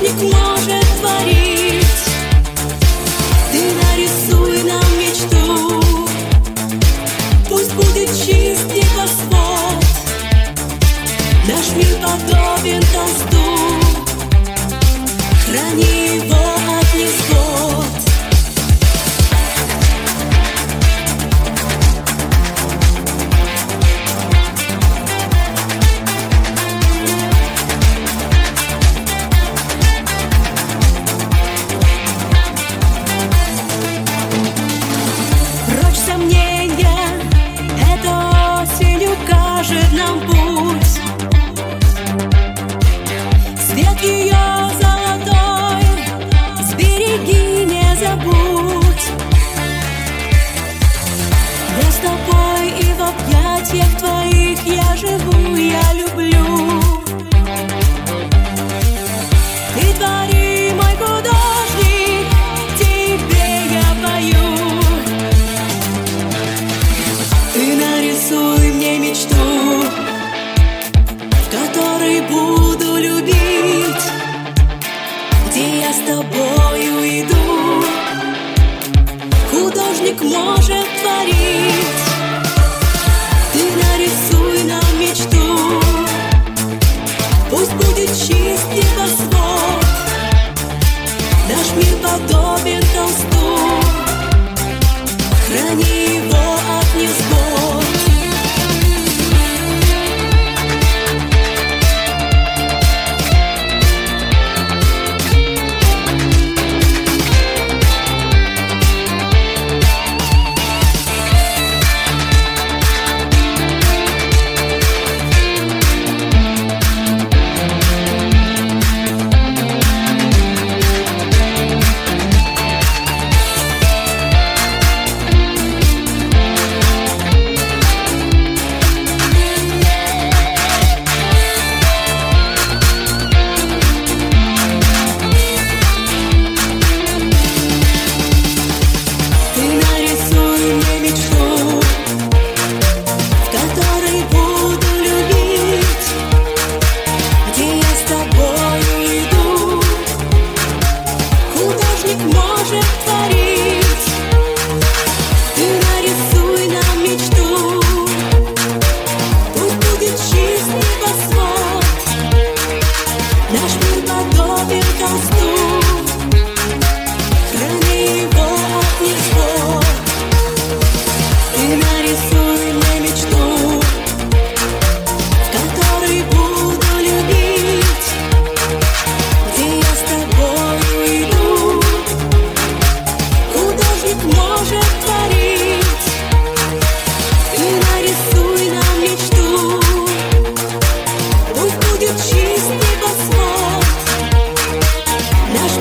художник может творить. Ты нарисуй нам мечту, пусть будет чист небосвод. Наш мир подобен холсту, храни его от невзгод. Прочь сомнения, эта осень укажет нам путь. Свет ее золотой сбереги, не забудь. Я с тобой, и в объятиях твоих я живу, я люблю. Ты твори, мой художник, тебе я пою. Ты нарисуй мне мечту, в которой буду любить, где я с тобою иду. Художник может творить. Ты нарисуй нам мечту, пусть будет чист небосвод. Наш мир подобен холсту, храни его от невзгод. Может творить. Ты нарисуй нам мечту, пусть будет чист небосвод. Наш мир подобен холсту, храни его от невзгод. Ты нарисуй мне мечту, в которой буду любить, где я с тобою иду. Может творить. Ты нарисуй нам мечту, пусть будет чист небосвод. Наш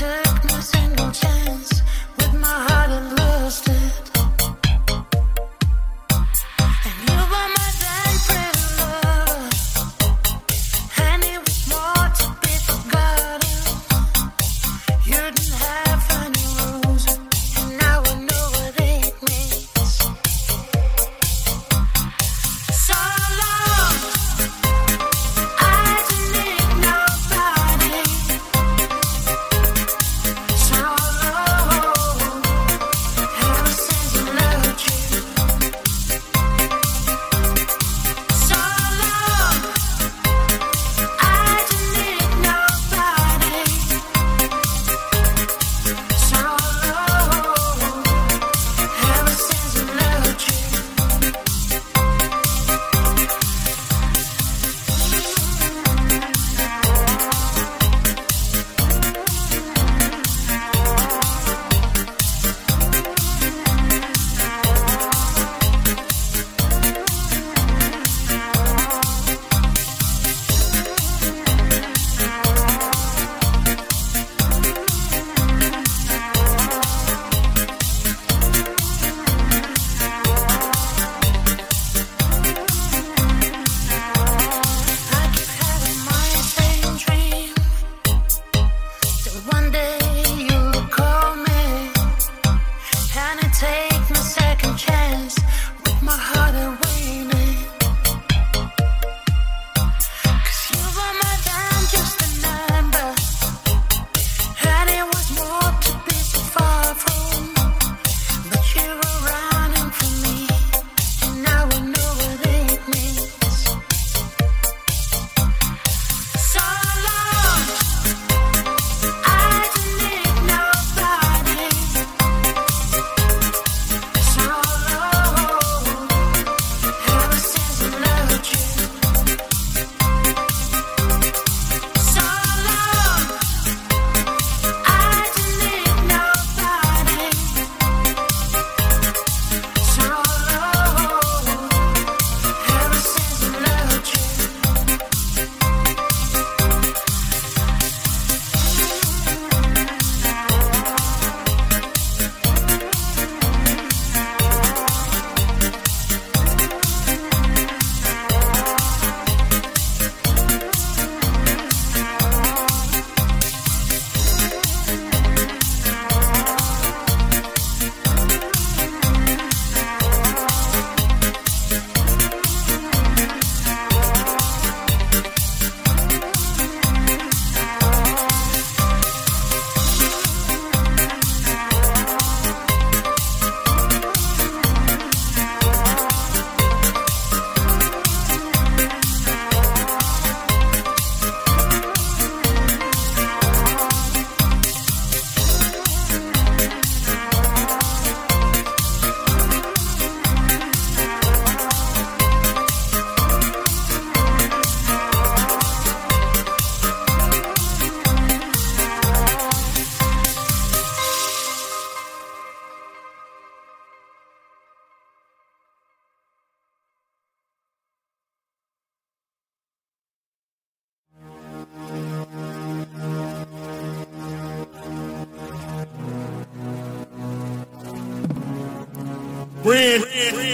Ren,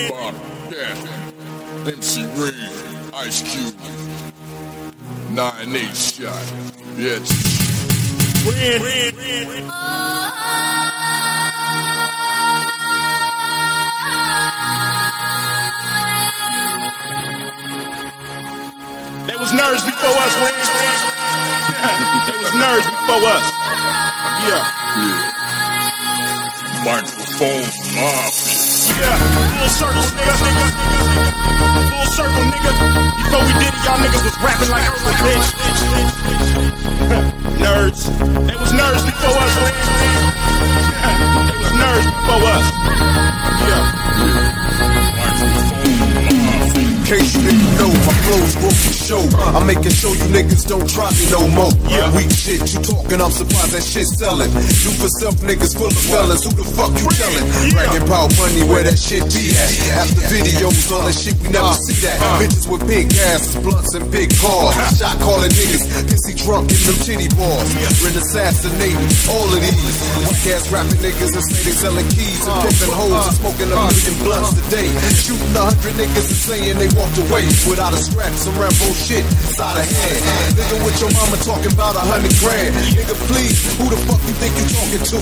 MC Ren, Ice Cube, 9-8 shot, yes. Ren. There was nerds before us, There was nerds before us. Yeah. Microphone Mafia. Yeah, full circle, nigga. Full circle, nigga. Before we did it, y'all niggas was rapping like a bitch. Nerds. There was nerds before us, There was nerds before us. Yeah. Microphone Mafia. In case you didn't know, my flow's broken. show. I'm making sure you niggas don't try me no more. Weak shit, you talking, I'm surprised that shit selling. Do for self niggas full of fellas, who the fuck you telling? Bragging about money, where that shit be at? After videos, all that shit, we never see that. Bitches with big asses, blunts and big cars. Shot calling niggas, pissy drunk in them titty bars. Been assassinating all of these weak ass rapping niggas and say they selling keys and pimping hoes and smoking 1,000,000 blunts a day. Shooting 100 niggas and saying they walked away without a scratch, some Rambo shit inside a head. Nigga with your mama talking about 100 grand. Nigga please, who the fuck you think you talking to?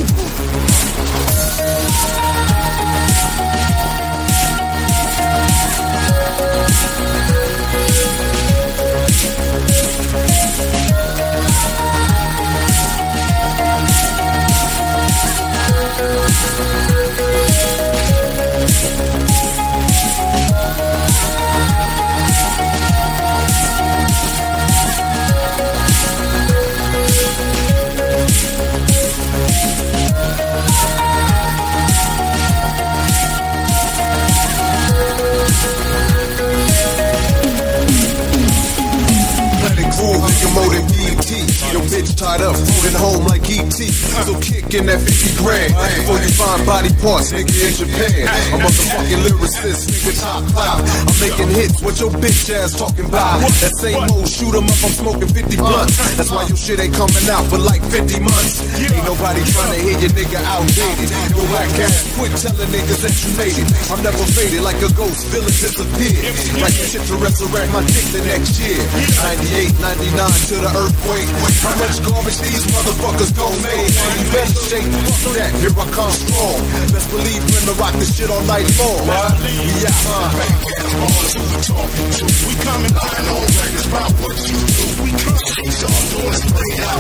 More than BT. Your bitch tied up, floating home like ET. So kick in that 50 grand before you find body parts, nigga, in Japan. I'm a motherfucking lyricist, nigga, top cloud. I'm making hits, what your bitch ass talking about? That same old shoot 'em up, I'm smoking 50 blunts. That's why your shit ain't coming out for like 50 months. Ain't nobody trying to hear your nigga outdated. Yo, whack ass, quit telling niggas that you made it. I'm never faded like a ghost, feeling disappeared. Like shit to resurrect my dick the next year. 98, 99 to the earthquake. How much garbage these motherfuckers gon' make? You better shake, fuck that, here I come strong. Best believe when to rock this shit all night long. We coming down on records about what you do. We coming, y'all doing straight out.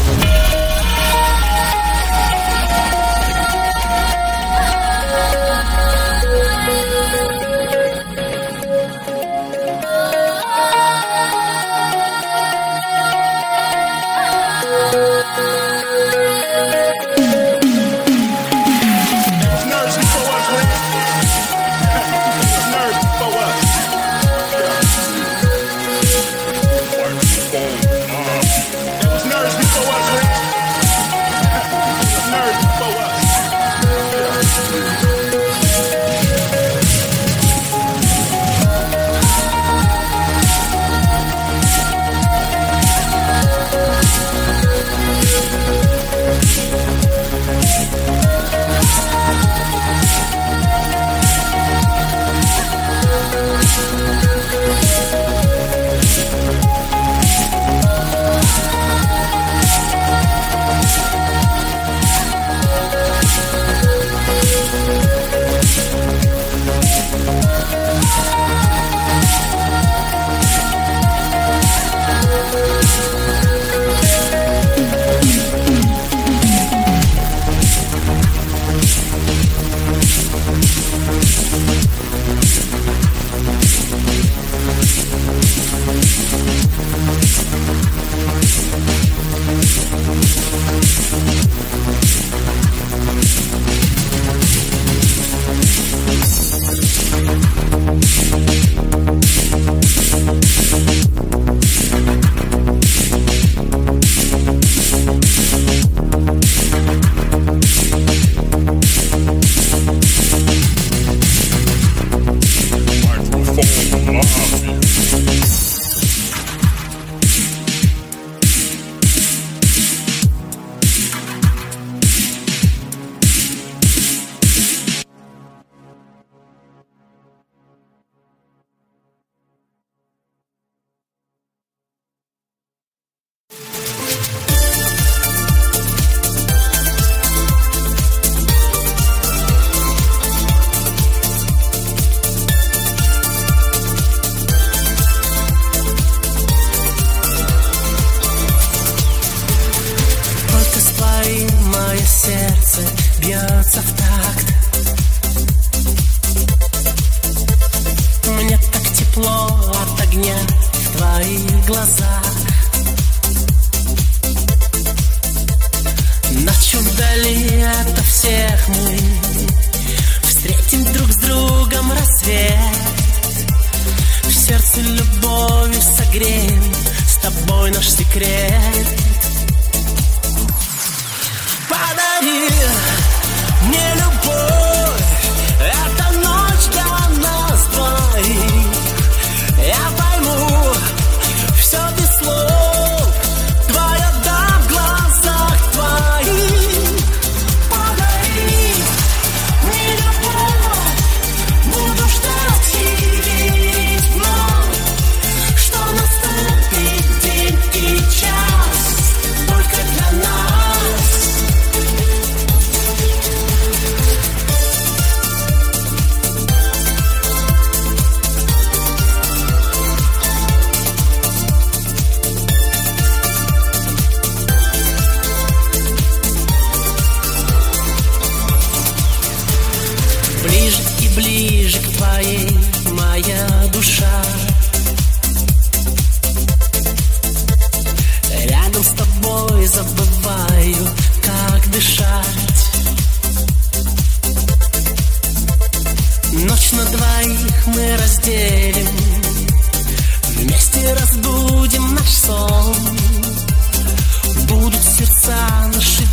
бьется в такт. Мне так тепло от огня в твоих глазах. Ночь вдали ото всех мы встретим друг с другом рассвет. В сердце любовью согреть согреем с тобой наш секрет. Подари мне любовь, эта ночь для нас двоих. Я пойму все без слов, твоя да в глазах твоих. Подари мне любовь, буду ждать и верить вновь, что наступит день и час только для нас. Ближе и ближе к твоей моя душа. Рядом с тобой забываю, как дышать. Ночь на двоих мы разделим, вместе разбудим наш сон. Будут сердца наши